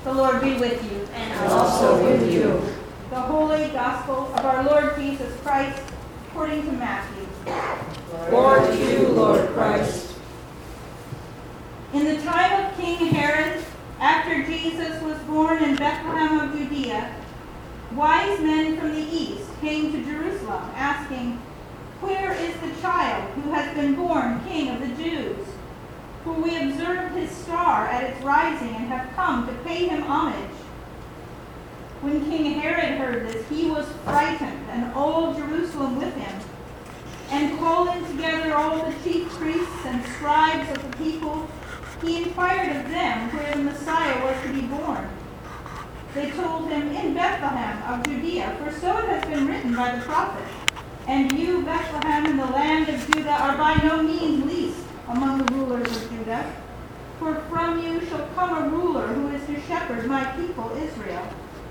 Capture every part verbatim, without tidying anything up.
The Lord be with you. And also with you. The Holy Gospel of our Lord Jesus Christ, according to Matthew. Glory to you, Lord Christ. In the time of King Herod, after Jesus was born in Bethlehem of Judea, wise men from the east came to Jerusalem, asking, "Where is the child who has been born King of the Jews? For we observed his star at its rising and have come to pay him homage." When King Herod heard this, he was frightened, and all Jerusalem with him. And calling together all the chief priests and scribes of the people, he inquired of them where the Messiah was to be born. They told him, "In Bethlehem of Judea, for so it has been written by the prophet, 'And you, Bethlehem, in the land of Judah, are by no means least among the rulers of Judah, for from you shall come a ruler who is to shepherd my people Israel.'"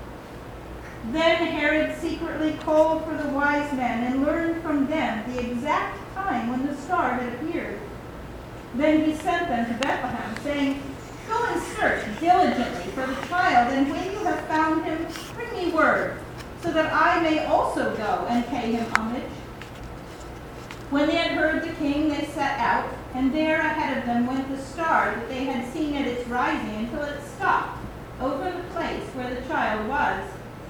Then Herod secretly called for the wise men and learned from them the exact time when the star had appeared. Then he sent them to Bethlehem, saying, "Go and search diligently for the child, and when you have found him, bring me word, so that I may also go and pay him homage." When they had heard the king, they set out, and there ahead of them went the star that they had seen at its rising until it stopped over the place where the child was.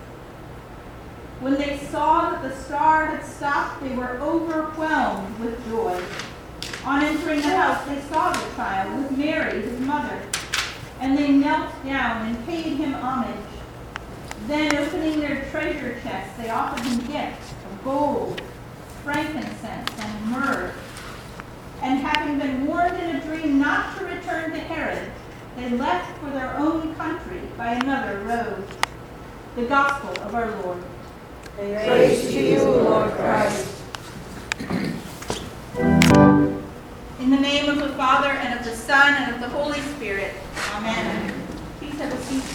When they saw that the star had stopped, they were overwhelmed with joy. On entering the house, they saw the child with Mary, his mother, and they knelt down and paid him homage. Then, opening their treasure chests, they offered him gifts of gold, frankincense, and myrrh. And having been warned in a dream not to return to Herod, they left for their own country by another road. The Gospel of our Lord. Praise to you, Lord Christ. In the name of the Father, and of the Son, and of the Holy Spirit. Amen. Please have a seat.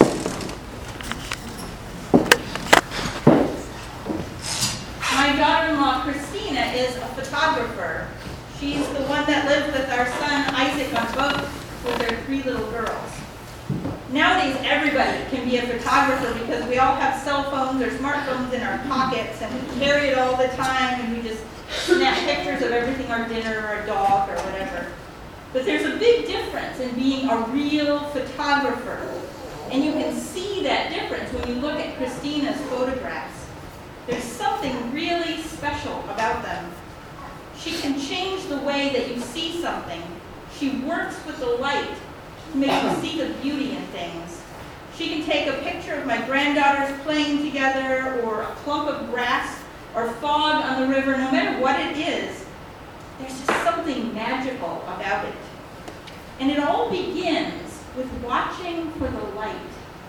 My daughter-in-law, Christina, is a photographer. She's the one that lives with our son, Isaac, on boat with their three little girls. Nowadays, everybody can be a photographer because we all have cell phones or smartphones in our pockets, and we carry it all the time, and we just snap pictures of everything, our dinner, or our dog, or whatever. But there's a big difference in being a real photographer. And you can see that difference when you look at Christina's photographs. There's something really special about them. She can change the way that you see something. She works with the light to make you see the beauty in things. She can take a picture of my granddaughters playing together, or a clump of grass, or fog on the river. No matter what it is, there's just something magical about it. And it all begins with watching for the light.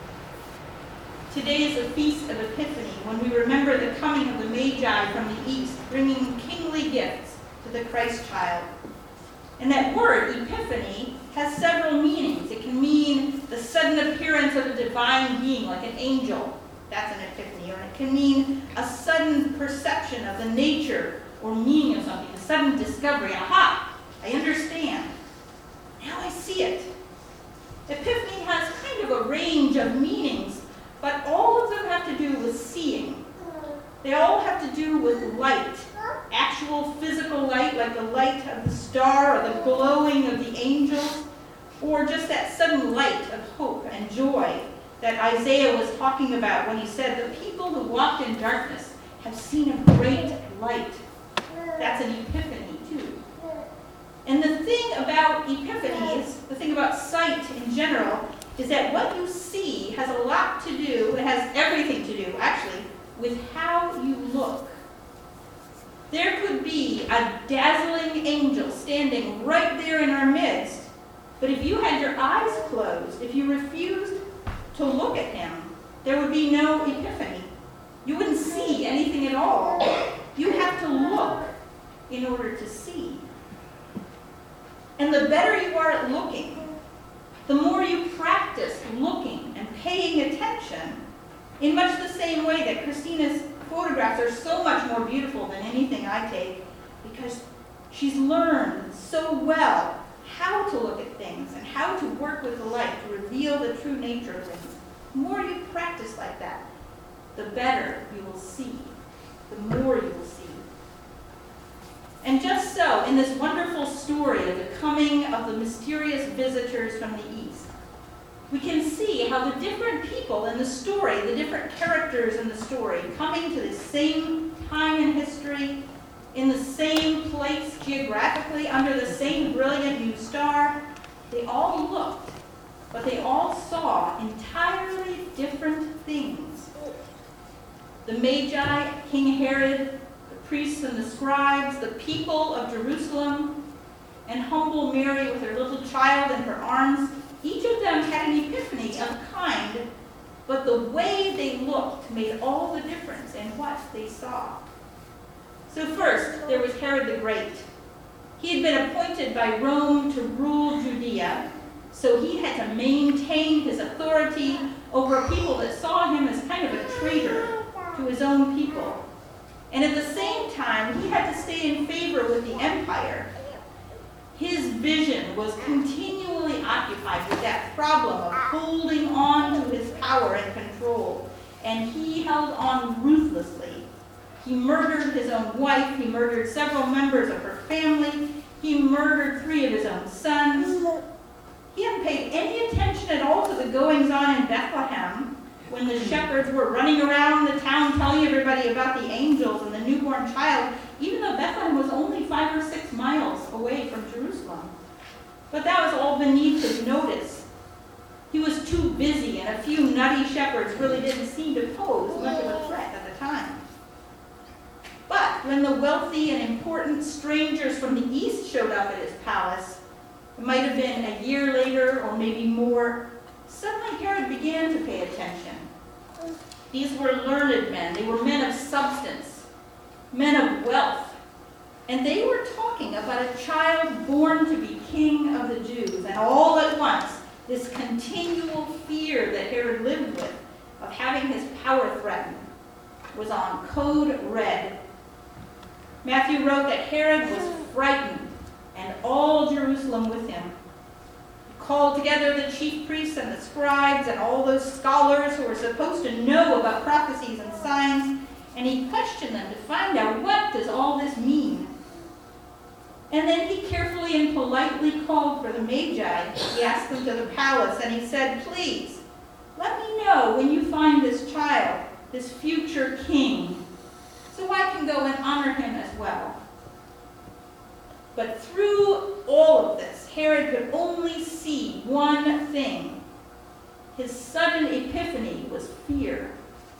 Today is the Feast of Epiphany, when we remember the coming of the Magi from the east, bringing kingly gifts to the Christ child. And that word, epiphany, has several meanings. It can mean the sudden appearance of a divine being, like an angel. That's an epiphany. Or it can mean a sudden perception of the nature or meaning of something, a sudden discovery. Aha, I understand. Now I see it. Epiphany has kind of a range of meanings, but all of them have to do with seeing. They all have to do with light. Actual physical light, like the light of the star or the glowing of the angels, or just that sudden light of hope and joy that Isaiah was talking about when he said, "The people who walked in darkness have seen a great light." That's an epiphany too. And the thing about epiphanies, the thing about sight in general, is that what you see has a lot to do, it has everything to do, actually, with how you look. There could be a dazzling angel standing right there in our midst, but if you had your eyes closed, if you refused to look at him, there would be no epiphany. You wouldn't see anything at all. You have to look in order to see. And the better you are at looking, the more you practice looking and paying attention, in much the same way that Christina's photographs are so much more beautiful than anything I take, because she's learned so well how to look at things and how to work with the light to reveal the true nature of things. The more you practice like that, the better you will see, the more you will see. And just so, in this wonderful story of the coming of the mysterious visitors from the east, we can see how the different people in the story, the different characters in the story, coming to the same time in history, in the same place geographically, under the same brilliant new star, they all looked, but they all saw entirely different things. The Magi, King Herod, the priests and the scribes, the people of Jerusalem, and humble Mary with her little child in her arms, each of them had an epiphany of kind, but the way they looked made all the difference in what they saw. So first, there was Herod the Great. He had been appointed by Rome to rule Judea, so he had to maintain his authority over people that saw him as kind of a traitor to his own people. And at the same time, he had to stay in favor with the empire. His vision was continually occupied with that problem of holding on to his power and control, and he held on ruthlessly. He murdered his own wife, he murdered several members of her family, he murdered three of his own sons. He hadn't paid any attention at all to the goings-on in Bethlehem when the shepherds were running around the town telling everybody about the angels and the newborn child, even though Bethlehem was only five or six miles away from Jerusalem. But that was all beneath his notice. He was too busy, and a few nutty shepherds really didn't seem to pose much of a threat at the time. But when the wealthy and important strangers from the east showed up at his palace, it might have been a year later or maybe more, suddenly Herod began to pay attention. These were learned men. They were men of substance, men of wealth. And they were talking about a child born to be king of the Jews. And all at once, this continual fear that Herod lived with of having his power threatened was on code red. Matthew wrote that Herod was frightened, and all Jerusalem with him. He called together the chief priests and the scribes and all those scholars who were supposed to know about prophecies and signs, and he questioned them to find out, what does all this mean? And then he carefully and politely called for the Magi. He asked them to the palace, and he said, please, let me know when you find this child, this future king, so I can go and honor him as well. But through all of this, Herod could only see one thing. His sudden epiphany was fear.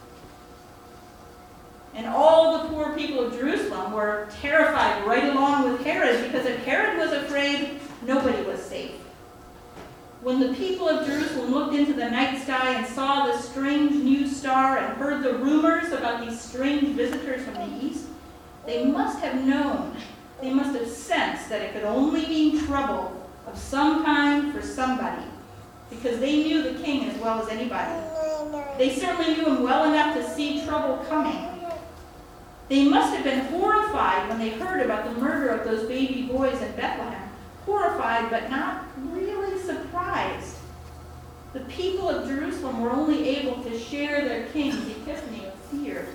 And all the poor people of Jerusalem were terrified right along with Herod, because if Herod was afraid, nobody was safe. When the people of Jerusalem looked into the night sky and saw the strange new star and heard the rumors about these strange visitors from the east, they must have known, they must have sensed that it could only mean trouble of some kind for somebody, because they knew the king as well as anybody. They certainly knew him well enough to see trouble coming. They must have been horrified when they heard about the murder of those baby boys in Bethlehem. Horrified, but not really surprised. The people of Jerusalem were only able to share their king's epiphany of fear.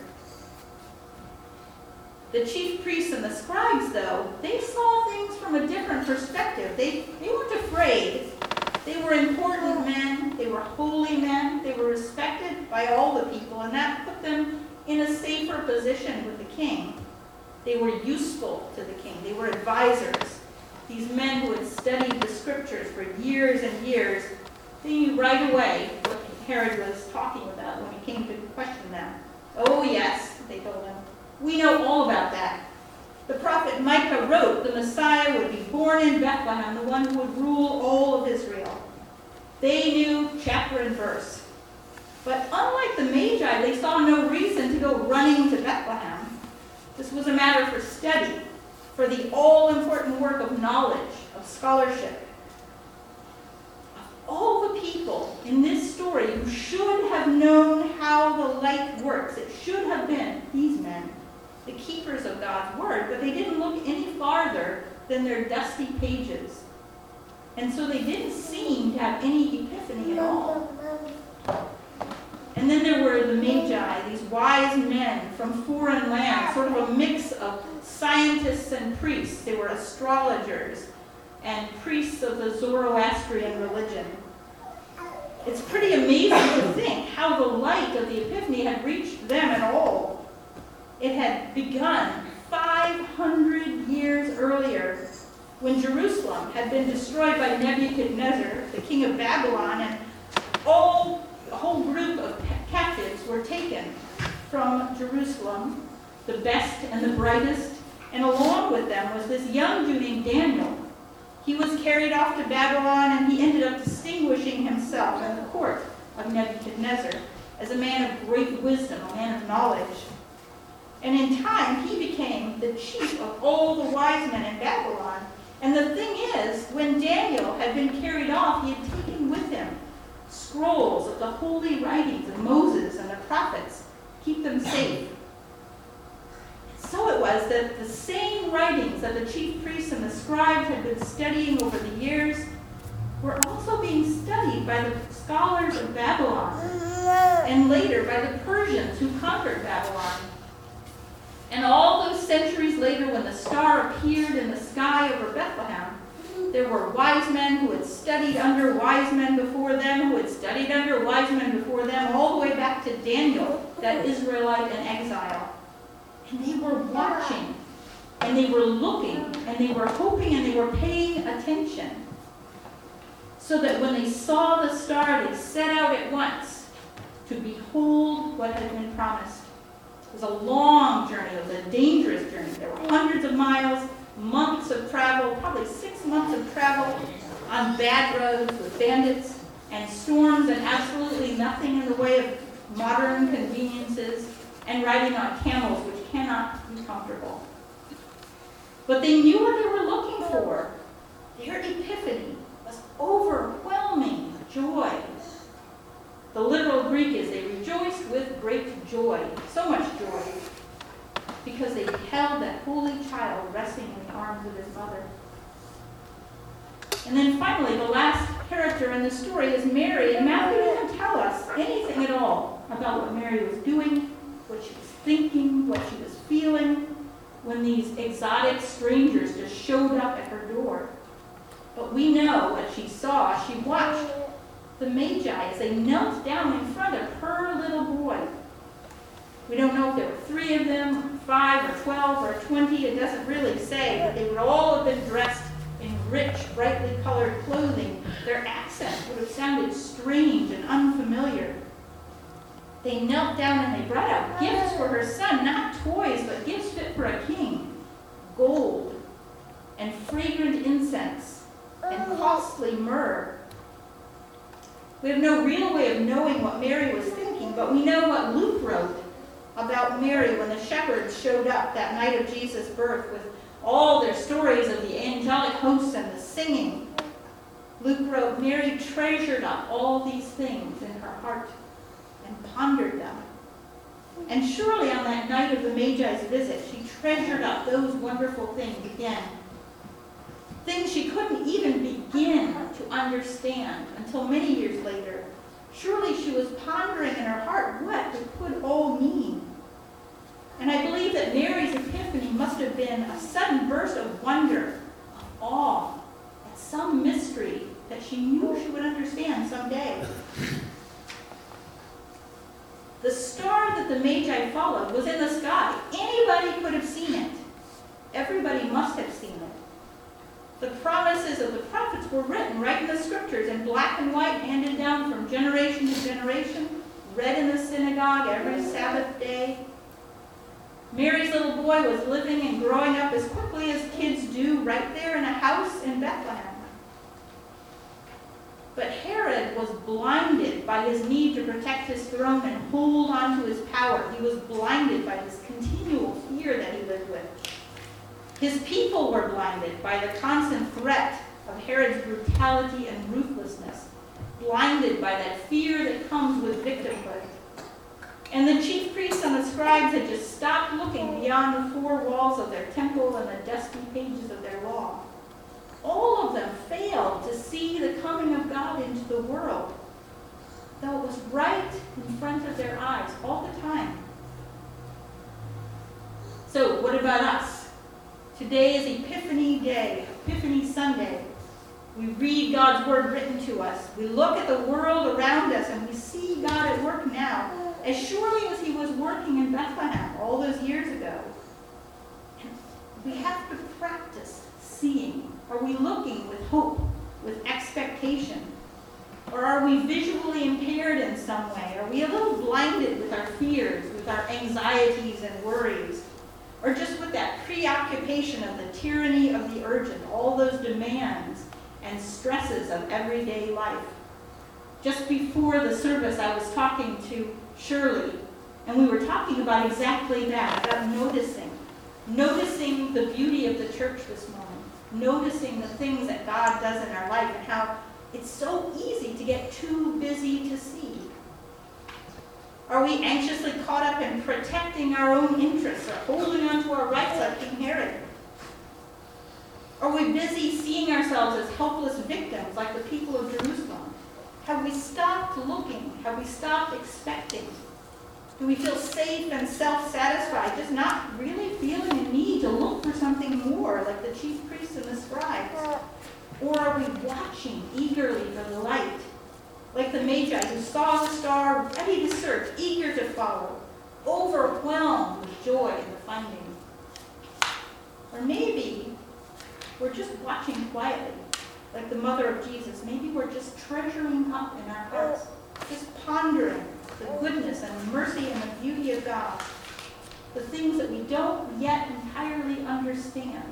The chief priests and the scribes, though, they saw things from a different perspective. They, they weren't afraid. They were important men. They were holy men. They were respected by all the people, and that put them in a safer position with the king. They were useful to the king. They were advisors. These men who had studied the scriptures for years and years, they knew right away what Herod was talking about when he came to question them. Oh yes, they told him. We know all about that. The prophet Micah wrote the Messiah would be born in Bethlehem, the one who would rule all of Israel. They knew chapter and verse. But unlike the Magi, they saw no reason to go running to Bethlehem. This was a matter for study, for the all-important work of knowledge, of scholarship. Of all the people in this story who should have known how the light works, it should have been these men, the keepers of God's word, but they didn't look any farther than their dusty pages. And so they didn't seem to have any epiphany at all. then there were the Magi, these wise men from foreign lands, sort of a mix of scientists and priests. They were astrologers and priests of the Zoroastrian religion. It's pretty amazing to think how the light of the Epiphany had reached them at all. It had begun five hundred years earlier when Jerusalem had been destroyed by Nebuchadnezzar, the king of Babylon, and all, a whole group of captives were taken from Jerusalem, the best and the brightest, and along with them was this young Jew named Daniel. He was carried off to Babylon, and he ended up distinguishing himself in the court of Nebuchadnezzar as a man of great wisdom, a man of knowledge. And in time, he became the chief of all the wise men in Babylon. And the thing is, when Daniel had been carried off, he had taken with him scrolls of the holy writings of Moses and the prophets, keep them safe. So it was that the same writings that the chief priests and the scribes had been studying over the years were also being studied by the scholars of Babylon, and later by the Persians who conquered Babylon. And all those centuries later, when the star appeared in the sky over Bethlehem, there were wise men who had studied under wise men before them, who had studied under wise men before them, all the way back to Daniel, that Israelite in exile. And they were watching, and they were looking, and they were hoping, and they were paying attention. So that when they saw the star, they set out at once to behold what had been promised. It was a long journey. It was a dangerous journey. There were hundreds of miles, months of travel, probably six months of travel on bad roads with bandits and storms and absolutely nothing in the way of modern conveniences, and riding on camels, which cannot be comfortable. But they knew what they were looking for. Their epiphany was overwhelming joy. The literal Greek is they rejoiced with great joy, so much joy, because they beheld that holy child resting in the arms of his mother. And then finally, the last character in the story is Mary, and Matthew doesn't tell us anything at all about what Mary was doing, what she was thinking, what she was feeling, when these exotic strangers just showed up at her door. But we know what she saw. She watched the Magi as they knelt down in front of her little boy. We don't know if there were three of them, five or twelve or twenty. It doesn't really say, but they would all have been dressed in rich, brightly colored clothing. Their accents would have sounded strange and unfamiliar. They knelt down and they brought out gifts for her son, not toys, but gifts fit for a king. Gold and fragrant incense and costly myrrh. We have no real way of knowing what Mary was thinking, but we know what Luke wrote about Mary when the shepherds showed up that night of Jesus' birth with all their stories of the angelic hosts and the singing. Luke wrote, Mary treasured up all these things in her heart and pondered them. And surely on that night of the Magi's visit, she treasured up those wonderful things again. Things she couldn't even begin to understand until many years later. Surely she was pondering in her heart what it could all mean. And I believe that Mary's epiphany must have been a sudden burst of wonder, of awe, at some mystery that she knew she would understand someday. The star that the Magi followed was in the sky. Anybody could have seen it. Everybody must have seen it. The promises of the prophets were written right in the scriptures in black and white, handed down from generation to generation, read in the synagogue every Sabbath day. Mary's little boy was living and growing up as quickly as kids do right there in a house in Bethlehem. But Herod was blinded by his need to protect his throne and hold on to his power. He was blinded by this continual fear that he lived with. His people were blinded by the constant threat of Herod's brutality and ruthlessness, blinded by that fear that comes with victimhood. And the chief priests and the scribes had just stopped looking beyond the four walls of their temple and the dusty pages of their law. All of them failed to see the coming of God into the world, though it was right in front of their their eyes all the time. So what about us? Today is Epiphany Day, Epiphany Sunday. We read God's word written to us. We look at the world around us and we see God at work now, as surely as he was working in Bethlehem all those years ago. And we have to practice seeing. Are we looking with hope, with expectation? Or are we visually impaired in some way? Are we a little blinded with our fears, with our anxieties and worries? Or just with that preoccupation of the tyranny of the urgent, all those demands and stresses of everyday life? Just before the service, I was talking to Shirley, and we were talking about exactly that, about noticing. Noticing the beauty of the church this morning. Noticing the things that God does in our life and how it's so easy to get too busy to see. Are we anxiously caught up in protecting our own interests or holding on to our rights like King Herod? Are we busy seeing ourselves as helpless victims like the people of Jerusalem? Have we stopped looking? Have we stopped expecting? Do we feel safe and self-satisfied, just not really feeling a need to look for something more like the chief priests and the scribes? Or are we watching eagerly for the light, like the Magi who saw the star, ready to search, eager to follow, overwhelmed with joy in the finding? Or maybe we're just watching quietly, like the mother of Jesus. Maybe we're just treasuring up in our hearts, just pondering the goodness and the mercy and the beauty of God, the things that we don't yet entirely understand.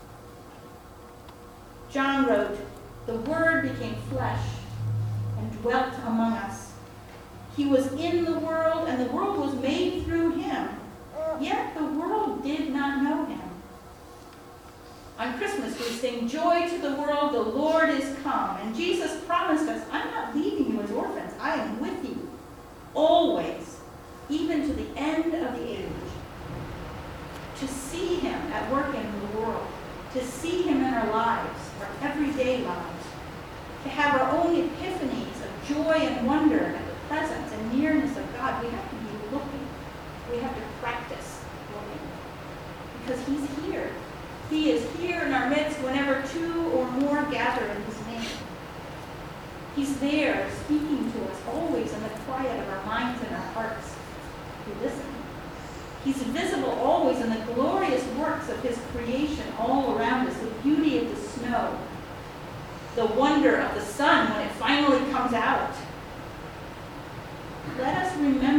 John wrote, "The Word became flesh and dwelt among us. He was in the world, and the world was made through him. Yet the world did not know him." On Christmas, we sing, "Joy to the world, the Lord is come." And Jesus promised us, "I'm not leaving you as orphans. I am with you always, even to the end of the age." To see him at work in the world, to see him in our lives, our everyday lives, to have our own epiphanies of joy and wonder at the presence and nearness of God, we have to be looking. We have to practice looking. Because he's here. He is here in our midst whenever two or more gather in his name. He's there speaking to us always in the quiet of our minds and our hearts. We listen. He's visible always in the glorious works of his creation all around us, the beauty of the snow, the wonder of the sun when it finally comes out. Let us remember